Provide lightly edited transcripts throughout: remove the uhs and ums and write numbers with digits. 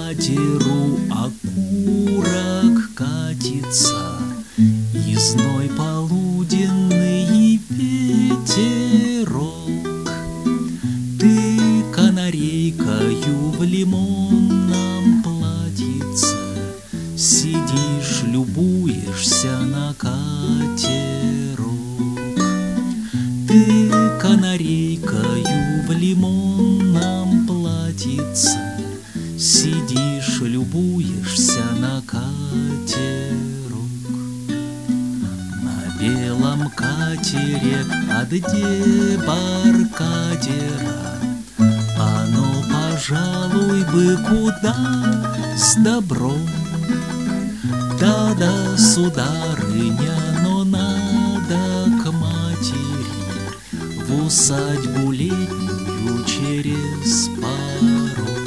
катеру окурок катится, и зной полуденный ветерок. Ты канарейкою в лимонном платьице сидишь, любуешься на катерок. Ты канарейкою в лимонном платьице сидишь, любуешься на катерок. На белом катере от дебаркадера оно, пожалуй, бы куда с добром. Да-да, сударыня, но надо к матери в усадьбу летнюю через порог.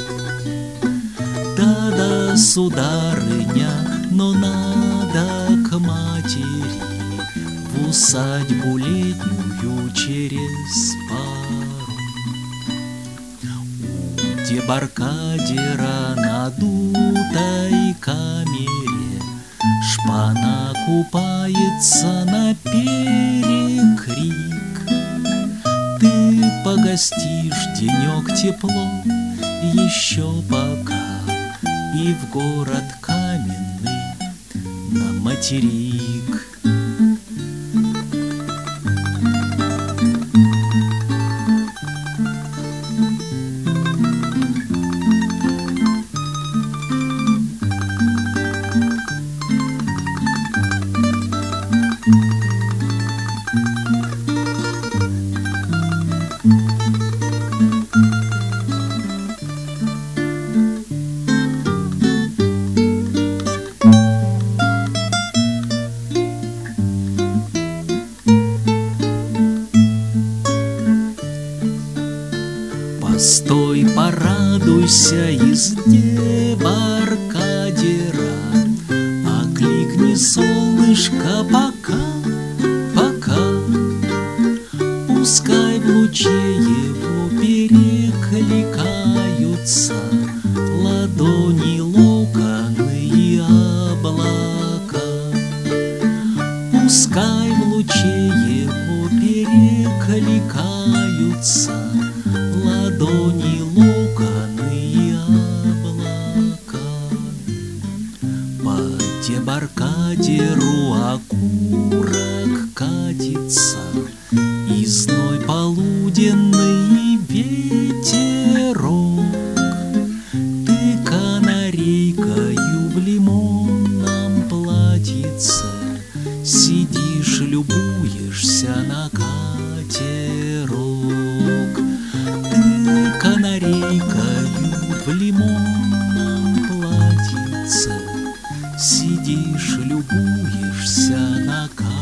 Да-да, сударыня, но надо к матери в усадьбу летнюю через порог. У дебаркадера надутой камере шпана купается на перекрик. Ты погостишь денек тепло еще пока, и в город каменный на материк. Постой, порадуйся из дебаркадера, окликни солнышко пока, пока. Пускай в луче его перекликаются ладони, локоны и облака. Пускай в луче его перекликаются ладони, локоны и облака. По дебаркадеру окурок катится, и зной полуденный ветерок. Ты канарейкою в лимонном платьице сидишь, любуешься на катерок. Ты канарейкою в лимонном платьице сидишь, любуешься на катерок.